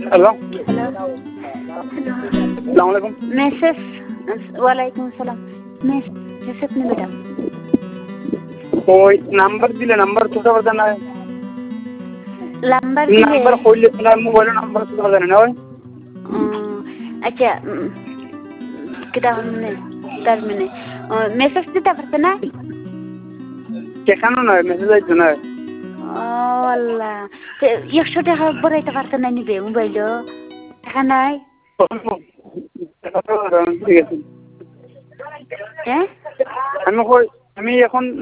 Hello, hello, আসসালামু আলাইকুম। Message, ওয়ালাইকুম আসসালাম। মেসেজ নি ম্যাডাম, ওই নাম্বার দিলে নাম্বার কোথা কথা না নাম্বার দিলে নাম্বার কইলে না মোবাইল নাম্বার কোথা কথা না ওই আচ্ছা কিটা মানে তার মানে মেসেজ দিতে পারছে না? কেখানো নয় মেসেজ আইতো না। আল্লাহ, 100 টাকা বড়াইতে পারছে না নিবে মোবাইল টাকা নাই। ঠিক আছে, হ্যাঁ আমি এখন